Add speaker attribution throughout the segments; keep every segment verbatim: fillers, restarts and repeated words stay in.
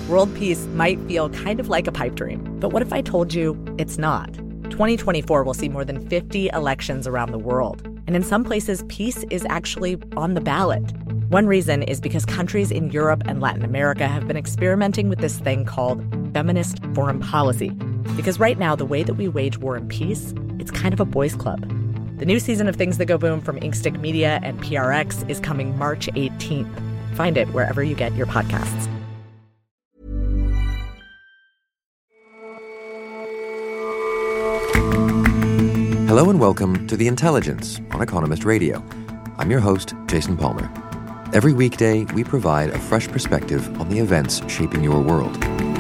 Speaker 1: World peace might feel kind of like a pipe dream, but what if I told you it's not? twenty twenty-four will see more than fifty elections around the world, and in some places, peace is actually on the ballot. One reason is because countries in Europe and Latin America have been experimenting with this thing called feminist foreign policy. Because right now, the way that we wage war and peace, it's kind of a boys' club. The new season of Things That Go Boom from Inkstick Media and P R X is coming March eighteenth. Find it wherever you get your podcasts.
Speaker 2: Hello and welcome to The Intelligence on Economist Radio. I'm your host, Jason Palmer. Every weekday, we provide a fresh perspective on the events shaping your world.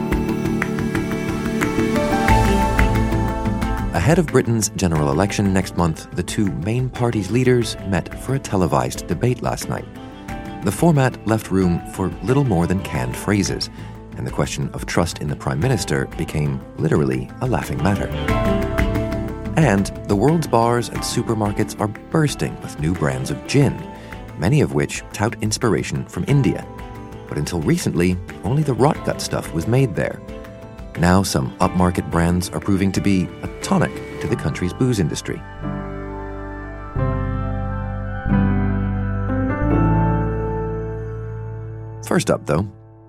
Speaker 2: Ahead of Britain's general election next month, the two main parties' leaders met for a televised debate last night. The format left room for little more than canned phrases, and the question of trust in the Prime Minister became literally a laughing matter. And the world's bars and supermarkets are bursting with new brands of gin, many of which tout inspiration from India. But until recently, only the rot-gut stuff was made there. Now some upmarket brands are proving to be a tonic to the country's booze industry. First up, though,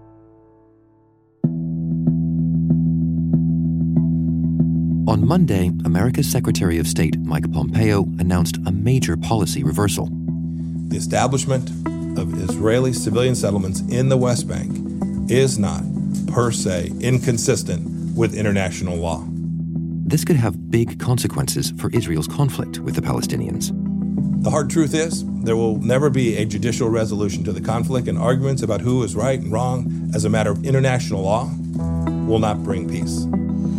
Speaker 2: on Monday, America's Secretary of State Mike Pompeo announced a major policy reversal.
Speaker 3: The establishment of Israeli civilian settlements in the West Bank is not, per se, inconsistent with international law.
Speaker 2: This could have big consequences for Israel's conflict with the Palestinians.
Speaker 3: The hard truth is, there will never be a judicial resolution to the conflict, and arguments about who is right and wrong as a matter of international law will not bring peace.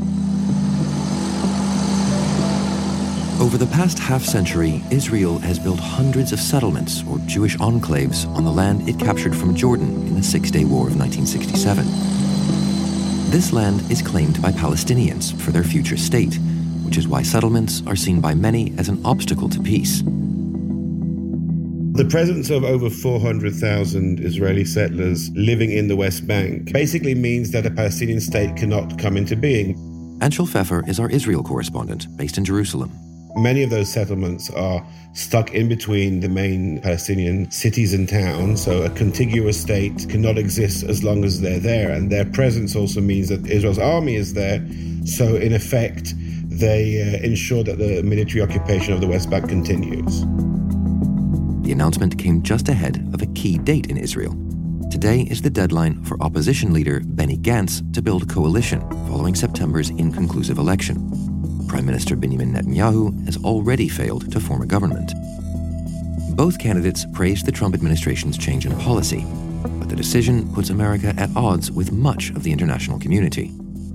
Speaker 2: Over the past half-century, Israel has built hundreds of settlements or Jewish enclaves on the land it captured from Jordan in the Six-Day War of nineteen sixty-seven. This land is claimed by Palestinians for their future state, which is why settlements are seen by many as an obstacle to peace.
Speaker 4: The presence of over four hundred thousand Israeli settlers living in the West Bank basically means that a Palestinian state cannot come into being.
Speaker 2: Anshel Pfeffer is our Israel correspondent based in Jerusalem.
Speaker 4: Many of those settlements are stuck in between the main Palestinian cities and towns, so a contiguous state cannot exist as long as they're there. And their presence also means that Israel's army is there, so in effect, they uh, ensure that the military occupation of the West Bank continues.
Speaker 2: The announcement came just ahead of a key date in Israel. Today is the deadline for opposition leader Benny Gantz to build a coalition following September's inconclusive election. Prime Minister Benjamin Netanyahu has already failed to form a government. Both candidates praised the Trump administration's change in policy, but the decision puts America at odds with much of the international community.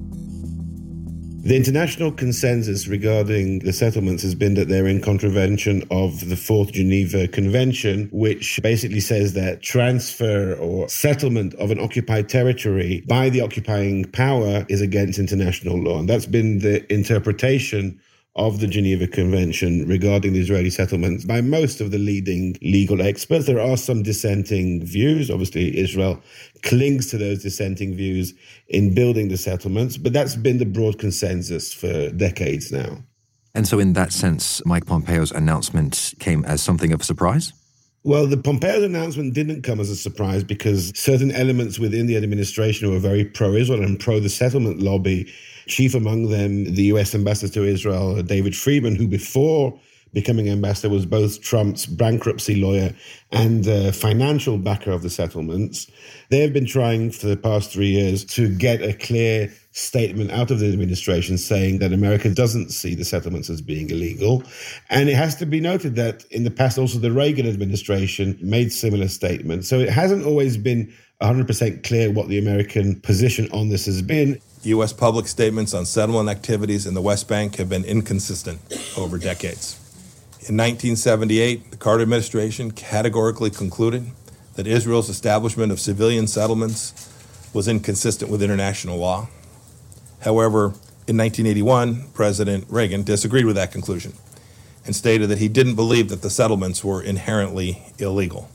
Speaker 4: The international consensus regarding the settlements has been that they're in contravention of the Fourth Geneva Convention, which basically says that transfer or settlement of an occupied territory by the occupying power is against international law. And that's been the interpretation of the Geneva Convention regarding the Israeli settlements by most of the leading legal experts. There are some dissenting views. Obviously, Israel clings to those dissenting views in building the settlements, but that's been the broad consensus for decades now.
Speaker 2: And so in that sense, Mike Pompeo's announcement came as something of a surprise?
Speaker 4: Well, the Pompeo announcement didn't come as a surprise because certain elements within the administration who are very pro-Israel and pro the settlement lobby, chief among them the U S ambassador to Israel, David Friedman, who before becoming ambassador was both Trump's bankruptcy lawyer and uh, financial backer of the settlements. They have been trying for the past three years to get a clear statement out of the administration saying that America doesn't see the settlements as being illegal. And it has to be noted that in the past also the Reagan administration made similar statements. So it hasn't always been one hundred percent clear what the American position on this has been.
Speaker 3: U S public statements on settlement activities in the West Bank have been inconsistent over decades. In nineteen seventy-eight, the Carter administration categorically concluded that Israel's establishment of civilian settlements was inconsistent with international law. However, in nineteen eighty-one, President Reagan disagreed with that conclusion and stated that he didn't believe that the settlements were inherently illegal.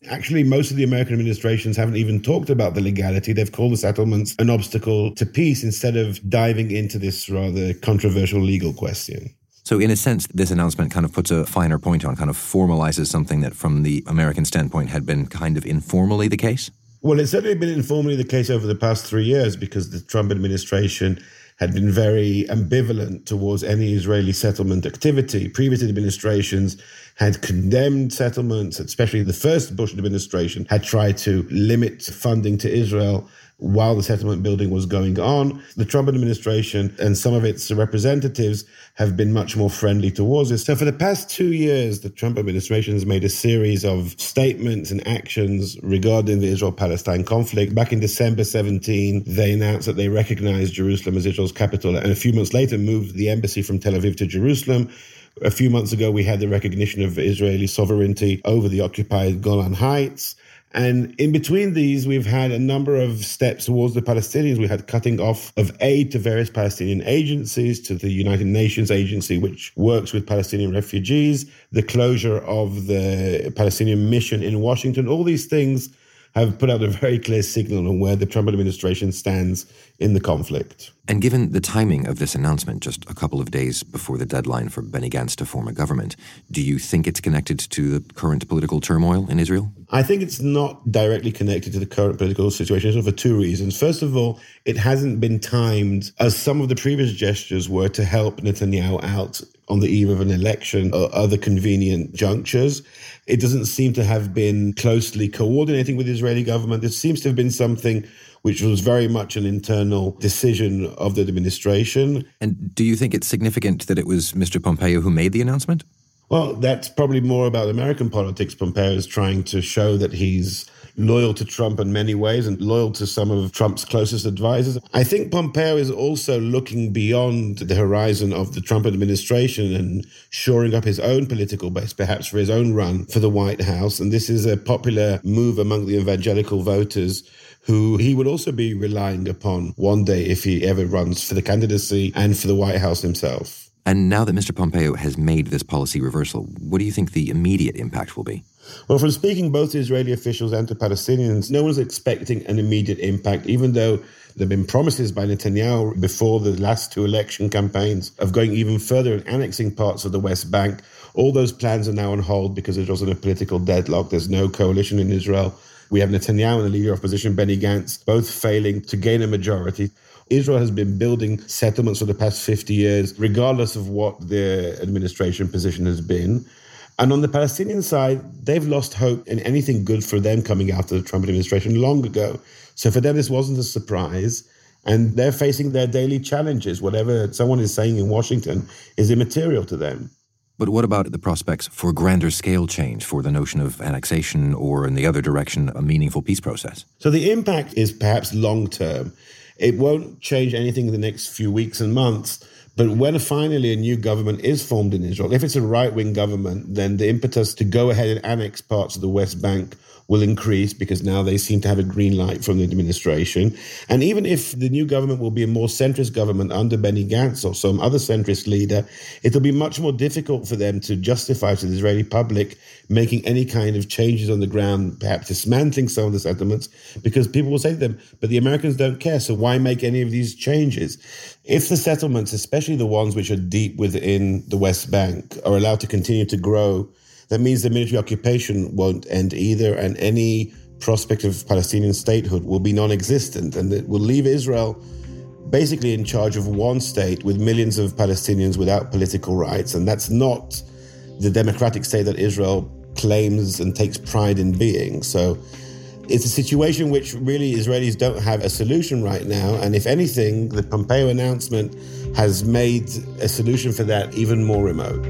Speaker 4: Actually, most of the American administrations haven't even talked about the legality. They've called the settlements an obstacle to peace instead of diving into this rather controversial legal question.
Speaker 2: So in a sense, this announcement kind of puts a finer point on, kind of formalizes something that from the American standpoint had been kind of informally the case?
Speaker 4: Well, it's certainly been informally the case over the past three years because the Trump administration had been very ambivalent towards any Israeli settlement activity. Previous administrations had condemned settlements, especially the first Bush administration had tried to limit funding to Israel while the settlement building was going on. The Trump administration and some of its representatives have been much more friendly towards this. So for the past two years, the Trump administration has made a series of statements and actions regarding the Israel-Palestine conflict. Back in December seventeenth, they announced that they recognized Jerusalem as Israel's capital, and a few months later moved the embassy from Tel Aviv to Jerusalem. A few months ago, we had the recognition of Israeli sovereignty over the occupied Golan Heights. And in between these, we've had a number of steps towards the Palestinians. We had cutting off of aid to various Palestinian agencies, to the United Nations agency, which works with Palestinian refugees, the closure of the Palestinian mission in Washington. All these things have put out a very clear signal on where the Trump administration stands in the conflict.
Speaker 2: And given the timing of this announcement, just a couple of days before the deadline for Benny Gantz to form a government, do you think it's connected to the current political turmoil in Israel?
Speaker 4: I think it's not directly connected to the current political situation for two reasons. First of all, it hasn't been timed as some of the previous gestures were to help Netanyahu out on the eve of an election or other convenient junctures. It doesn't seem to have been closely coordinating with the Israeli government. It seems to have been something which was very much an internal decision of the administration.
Speaker 2: And do you think it's significant that it was Mister Pompeo who made the announcement?
Speaker 4: Well, that's probably more about American politics. Pompeo is trying to show that he's loyal to Trump in many ways and loyal to some of Trump's closest advisors. I think Pompeo is also looking beyond the horizon of the Trump administration and shoring up his own political base, perhaps for his own run for the White House. And this is a popular move among the evangelical voters who he would also be relying upon one day if he ever runs for the candidacy and for the White House himself.
Speaker 2: And now that Mister Pompeo has made this policy reversal, what do you think the immediate impact will be?
Speaker 4: Well, from speaking both to Israeli officials and to Palestinians, no one's expecting an immediate impact, even though there have been promises by Netanyahu before the last two election campaigns of going even further and annexing parts of the West Bank. All those plans are now on hold because Israel's in a political deadlock. There's no coalition in Israel. We have Netanyahu and the leader of opposition, Benny Gantz, both failing to gain a majority. Israel has been building settlements for the past fifty years, regardless of what their administration position has been. And on the Palestinian side, they've lost hope in anything good for them coming out of the Trump administration long ago. So for them, this wasn't a surprise. And they're facing their daily challenges. Whatever someone is saying in Washington is immaterial to them.
Speaker 2: But what about the prospects for grander scale change, for the notion of annexation or, in the other direction, a meaningful peace process?
Speaker 4: So the impact is perhaps long-term. It won't change anything in the next few weeks and months. But when finally a new government is formed in Israel, if it's a right-wing government, then the impetus to go ahead and annex parts of the West Bank will increase because now they seem to have a green light from the administration. And even if the new government will be a more centrist government under Benny Gantz or some other centrist leader, it'll be much more difficult for them to justify to the Israeli public making any kind of changes on the ground, perhaps dismantling some of the settlements, because people will say to them, but the Americans don't care, so why make any of these changes? If the settlements, especially the ones which are deep within the West Bank, are allowed to continue to grow, that means the military occupation won't end either, and any prospect of Palestinian statehood will be non-existent, and it will leave Israel basically in charge of one state with millions of Palestinians without political rights. And that's not the democratic state that Israel claims and takes pride in being. So it's a situation which really Israelis don't have a solution right now. And if anything, the Pompeo announcement has made a solution for that even more remote.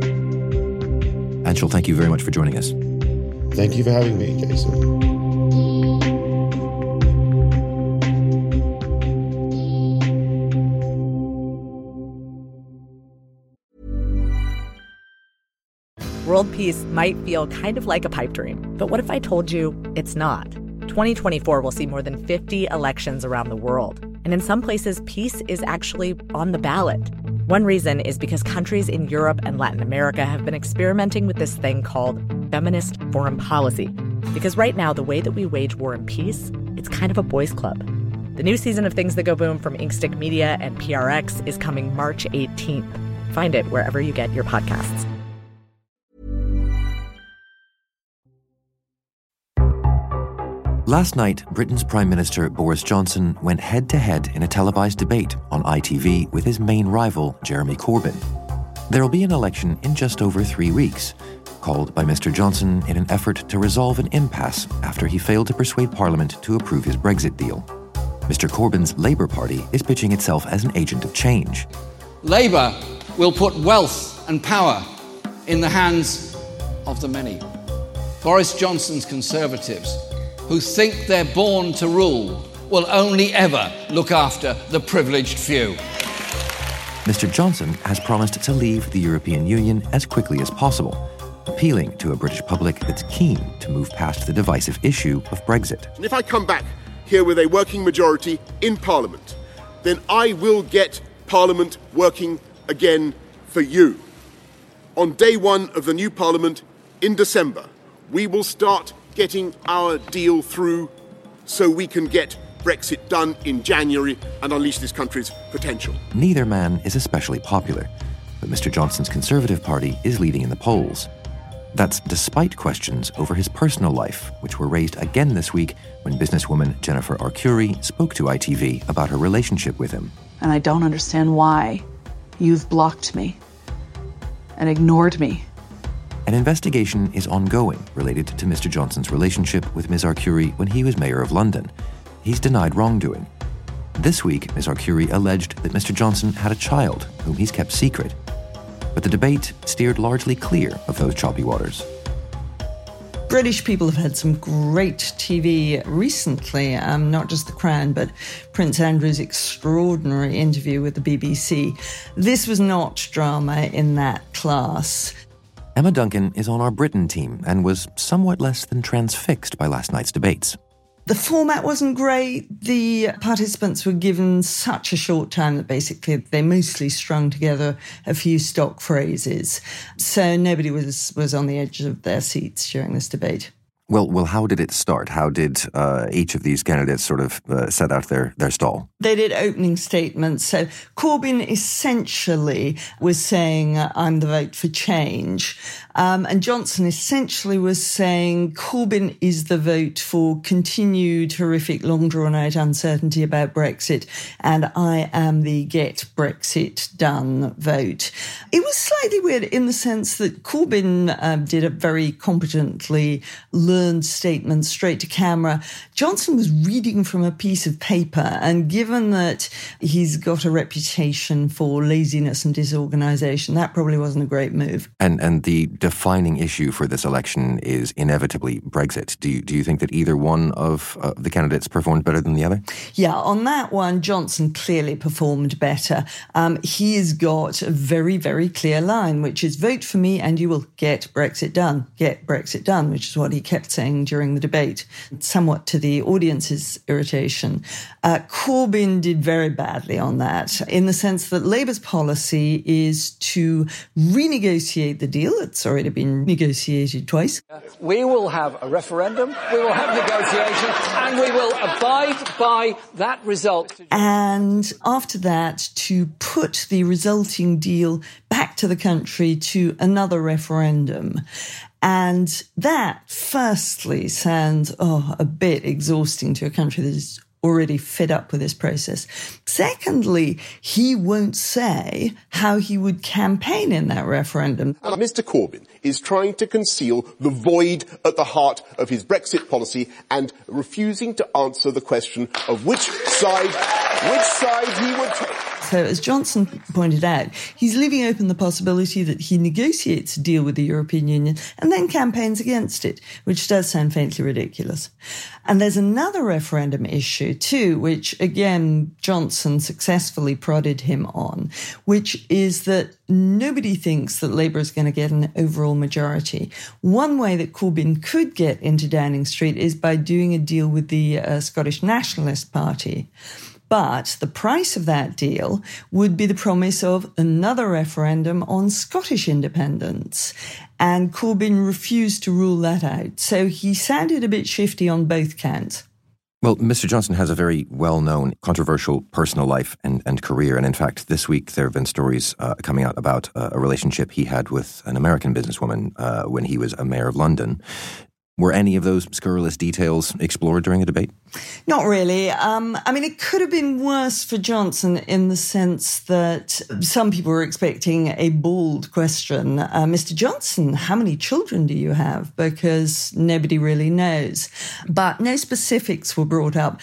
Speaker 2: Anshel, thank you very much for joining us.
Speaker 4: Thank you for having me, Jason.
Speaker 1: World peace might feel kind of like a pipe dream, but what if I told you it's not? twenty twenty-four will see more than fifty elections around the world, and in some places, peace is actually on the ballot. One reason is because countries in Europe and Latin America have been experimenting with this thing called feminist foreign policy. Because right now, the way that we wage war and peace, it's kind of a boys' club. The new season of Things That Go Boom from Inkstick Media and P R X is coming March eighteenth. Find it wherever you get your podcasts.
Speaker 2: Last night, Britain's Prime Minister Boris Johnson went head-to-head in a televised debate on I T V with his main rival, Jeremy Corbyn. There will be an election in just over three weeks, called by Mister Johnson in an effort to resolve an impasse after he failed to persuade Parliament to approve his Brexit deal. Mister Corbyn's Labour Party is pitching itself as an agent of change.
Speaker 5: Labour will put wealth and power in the hands of the many. Boris Johnson's Conservatives, who think they're born to rule, will only ever look after the privileged few.
Speaker 2: Mister Johnson has promised to leave the European Union as quickly as possible, appealing to a British public that's keen to move past the divisive issue of Brexit.
Speaker 6: And if I come back here with a working majority in Parliament, then I will get Parliament working again for you. On day one of the new Parliament in December, we will start getting our deal through so we can get Brexit done in January and unleash this country's potential.
Speaker 2: Neither man is especially popular, but Mister Johnson's Conservative Party is leading in the polls. That's despite questions over his personal life, which were raised again this week when businesswoman Jennifer Arcuri spoke to I T V about her relationship with him.
Speaker 7: And I don't understand why you've blocked me and ignored me.
Speaker 2: An investigation is ongoing related to Mister Johnson's relationship with Miz Arcuri when he was mayor of London. He's denied wrongdoing. This week, Miz Arcuri alleged that Mister Johnson had a child whom he's kept secret. But the debate steered largely clear of those choppy waters.
Speaker 8: British people have had some great T V recently, um, not just The Crown, but Prince Andrew's extraordinary interview with the B B C. This was not drama in that class.
Speaker 2: Emma Duncan is on our Britain team and was somewhat less than transfixed by last night's debates.
Speaker 8: The format wasn't great. The participants were given such a short time that basically they mostly strung together a few stock phrases. So nobody was, was on the edge of their seats during this debate.
Speaker 2: Well, well, how did it start? How did uh, each of these candidates sort of uh, set out their, their stall?
Speaker 8: They did opening statements. So Corbyn essentially was saying, I'm the vote for change. Um, and Johnson essentially was saying Corbyn is the vote for continued horrific, long drawn out uncertainty about Brexit. And I am the get Brexit done vote. It was slightly weird in the sense that Corbyn um, did a very competently learned statement straight to camera. Johnson was reading from a piece of paper, and given that he's got a reputation for laziness and disorganisation, that probably wasn't a great move.
Speaker 2: And and the defining issue for this election is inevitably Brexit. Do you, do you think that either one of uh, the candidates performed better than the other?
Speaker 8: Yeah, on that one, Johnson clearly performed better. Um, he has got a very, very clear line, which is vote for me and you will get Brexit done. Get Brexit done, which is what he kept saying during the debate, somewhat to the audience's irritation. Uh, Corbyn did very badly on that, in the sense that Labour's policy is to renegotiate the deal. It's already been negotiated twice.
Speaker 5: We will have a referendum, we will have negotiation, and we will abide by that result.
Speaker 8: And after that, to put the resulting deal back to the country to another referendum. And that, firstly, sounds oh, a bit exhausting to a country that is already fed up with this process. Secondly, he won't say how he would campaign in that referendum.
Speaker 6: And Mister Corbyn is trying to conceal the void at the heart of his Brexit policy and refusing to answer the question of which side, which side he would take.
Speaker 8: So, as Johnson pointed out, he's leaving open the possibility that he negotiates a deal with the European Union and then campaigns against it, which does sound faintly ridiculous. And there's another referendum issue too, which again, Johnson successfully prodded him on, which is that nobody thinks that Labour is going to get an overall majority. One way that Corbyn could get into Downing Street is by doing a deal with the uh, Scottish Nationalist Party. But the price of that deal would be the promise of another referendum on Scottish independence. And Corbyn refused to rule that out. So he sounded a bit shifty on both counts.
Speaker 2: Well, Mister Johnson has a very well-known, controversial personal life and, and career. And in fact, this week there have been stories uh, coming out about uh, a relationship he had with an American businesswoman uh, when he was a mayor of London. Were any of those scurrilous details explored during the debate?
Speaker 8: Not really. Um, I mean, it could have been worse for Johnson in the sense that some people were expecting a bald question. Uh, Mister Johnson, how many children do you have? Because nobody really knows. But no specifics were brought up.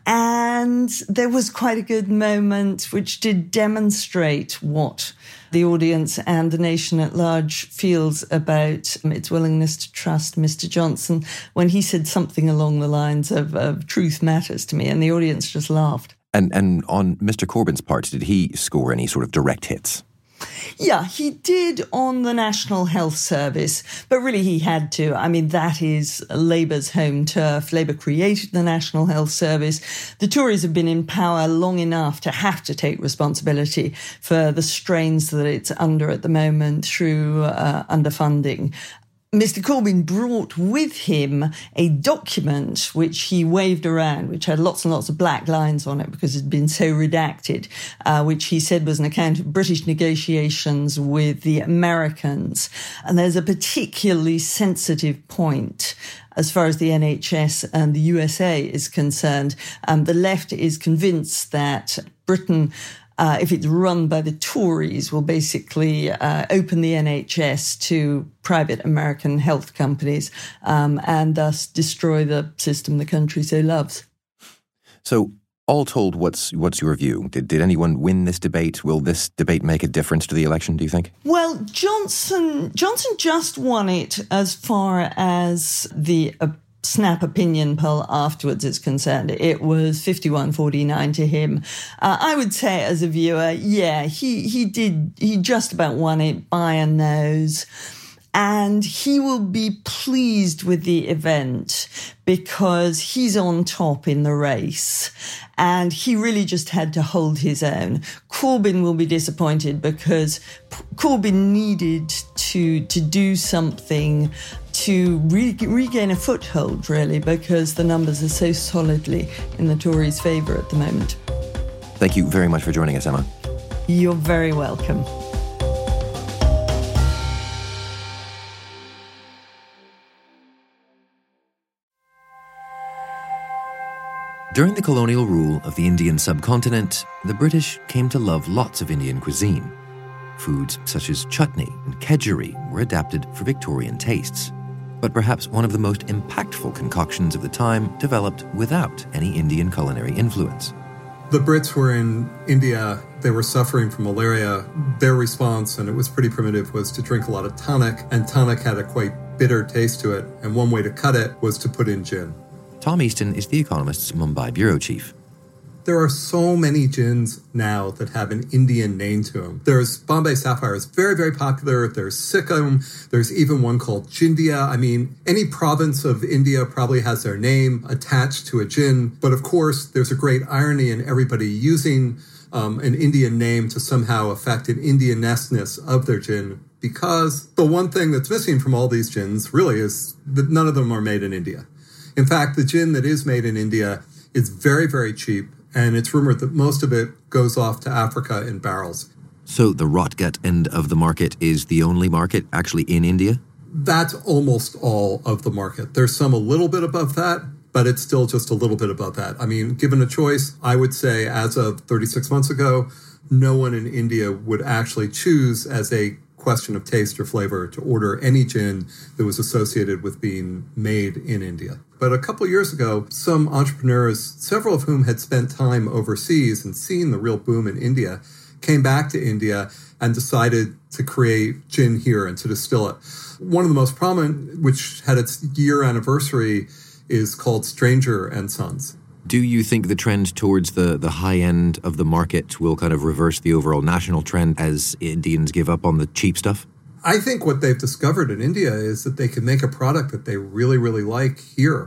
Speaker 8: And there was quite a good moment which did demonstrate what the audience and the nation at large feels about its willingness to trust Mister Johnson when he said something along the lines of, of truth matters to me, and the audience just laughed.
Speaker 2: And and on Mister Corbyn's part, did he score any sort of direct hits?
Speaker 8: Yeah, he did on the National Health Service, but really he had to. I mean, that is Labour's home turf. Labour created the National Health Service. The Tories have been in power long enough to have to take responsibility for the strains that it's under at the moment through uh, underfunding. Mister Corbyn brought with him a document which he waved around, which had lots and lots of black lines on it because it had been so redacted, uh, which he said was an account of British negotiations with the Americans. And there's a particularly sensitive point as far as the N H S and the U S A is concerned. Um, the left is convinced that Britain, Uh, if it's run by the Tories, will basically uh, open the N H S to private American health companies um, and thus destroy the system the country so loves.
Speaker 2: So, all told, what's what's your view? Did, did anyone win this debate? Will this debate make a difference to the election, do you think?
Speaker 8: Well, Johnson Johnson just won it as far as the uh, Snap opinion poll afterwards is concerned. It was fifty-one forty-nine to him. Uh, I would say as a viewer, yeah, he, he did, he just about won it by a nose. And he will be pleased with the event because he's on top in the race. And he really just had to hold his own. Corbyn will be disappointed because Corbyn needed to, to do something to re- regain a foothold, really, because the numbers are so solidly in the Tories' favour at the moment.
Speaker 2: Thank you very much for joining us, Emma.
Speaker 8: You're very welcome.
Speaker 2: During the colonial rule of the Indian subcontinent, the British came to love lots of Indian cuisine. Foods such as chutney and kedgeree were adapted for Victorian tastes. But perhaps one of the most impactful concoctions of the time developed without any Indian culinary influence.
Speaker 9: The Brits were in India. They were suffering from malaria. Their response, and it was pretty primitive, was to drink a lot of tonic, and tonic had a quite bitter taste to it, and one way to cut it was to put in gin.
Speaker 2: Tom Easton is The Economist's Mumbai bureau chief.
Speaker 9: There are so many gins now that have an Indian name to them. There's Bombay Sapphire is very, very popular. There's Sikkim. There's even one called Jindia. I mean, any province of India probably has their name attached to a gin. But of course, there's a great irony in everybody using um, an Indian name to somehow affect an Indian-ness of their gin. Because the one thing that's missing from all these gins really is that none of them are made in India. In fact, the gin that is made in India is very, very cheap, and it's rumored that most of it goes off to Africa in barrels.
Speaker 2: So the rotgut end of the market is the only market actually in India?
Speaker 9: That's almost all of the market. There's some a little bit above that, but it's still just a little bit above that. I mean, given a choice, I would say as of thirty-six months ago, no one in India would actually choose as a question of taste or flavor to order any gin that was associated with being made in India. But a couple of years ago, some entrepreneurs, several of whom had spent time overseas and seen the real boom in India, came back to India and decided to create gin here and to distill it. One of the most prominent, which had its year anniversary, is called Stranger and Sons.
Speaker 2: Do you think the trend towards the, the high end of the market will kind of reverse the overall national trend as Indians give up on the cheap stuff?
Speaker 9: I think what they've discovered in India is that they can make a product that they really, really like here.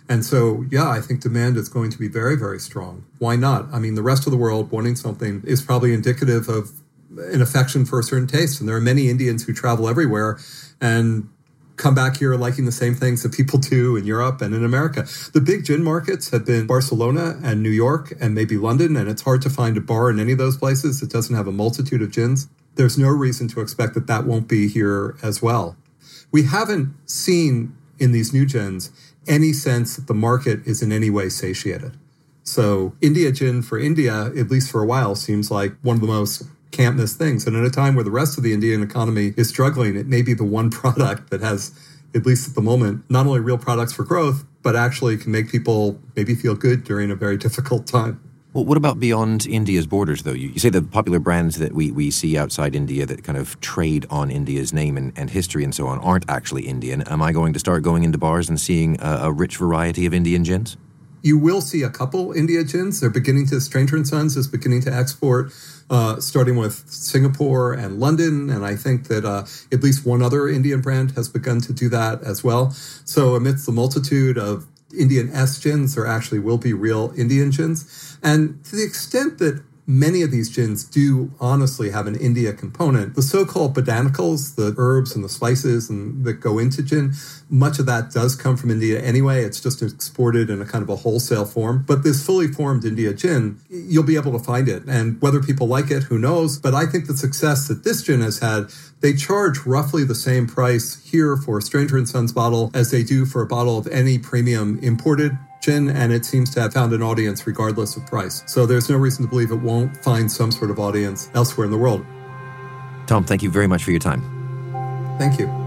Speaker 9: And so, yeah, I think demand is going to be very, very strong. Why not? I mean, the rest of the world wanting something is probably indicative of an affection for a certain taste. And there are many Indians who travel everywhere and come back here liking the same things that people do in Europe and in America. The big gin markets have been Barcelona and New York and maybe London, and it's hard to find a bar in any of those places that doesn't have a multitude of gins. There's no reason to expect that that won't be here as well. We haven't seen in these new gins any sense that the market is in any way satiated. So India gin for India, at least for a while, seems like one of the most can't miss things. And at a time where the rest of the Indian economy is struggling, it may be the one product that has, at least at the moment, not only real products for growth, but actually can make people maybe feel good during a very difficult time.
Speaker 2: Well, what about beyond India's borders, though? You, you say the popular brands that we, we see outside India that kind of trade on India's name and, and history and so on aren't actually Indian. Am I going to start going into bars and seeing a, a rich variety of Indian gins?
Speaker 9: You will see a couple India gins. They're beginning to, Stranger and Sons is beginning to export, uh, starting with Singapore and London. And I think that uh, at least one other Indian brand has begun to do that as well. So amidst the multitude of Indian S gins, there actually will be real Indian gins. And to the extent that many of these gins do honestly have an India component, the so-called botanicals, the herbs and the spices and that go into gin, much of that does come from India anyway. It's just exported in a kind of a wholesale form. But this fully formed India gin, you'll be able to find it. And whether people like it, who knows? But I think the success that this gin has had, they charge roughly the same price here for a Stranger and Sons bottle as they do for a bottle of any premium imported gin, and it seems to have found an audience regardless of price. So there's no reason to believe it won't find some sort of audience elsewhere in the world.
Speaker 2: Tom, thank you very much for your time.
Speaker 9: Thank you.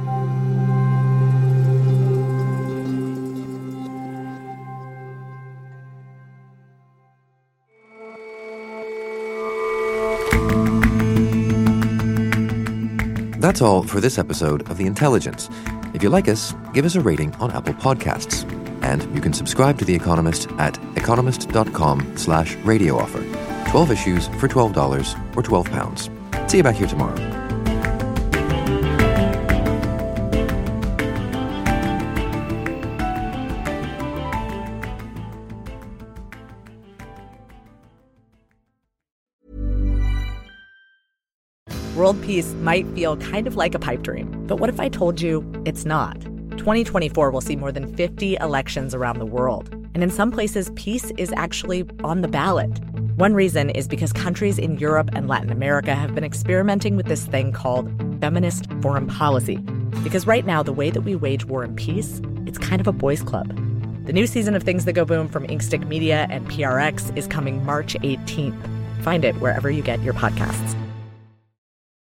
Speaker 2: That's all for this episode of The Intelligence. If you like us, give us a rating on Apple Podcasts. And you can subscribe to The Economist at economist.com slash radio offer. twelve issues for twelve dollars or twelve pounds. See you back here tomorrow.
Speaker 1: World peace might feel kind of like a pipe dream, but what if I told you it's not? twenty twenty-four will see more than fifty elections around the world. And in some places, peace is actually on the ballot. One reason is because countries in Europe and Latin America have been experimenting with this thing called feminist foreign policy. Because right now, the way that we wage war and peace, it's kind of a boys' club. The new season of Things That Go Boom from Inkstick Media and P R X is coming March eighteenth. Find it wherever you get your podcasts.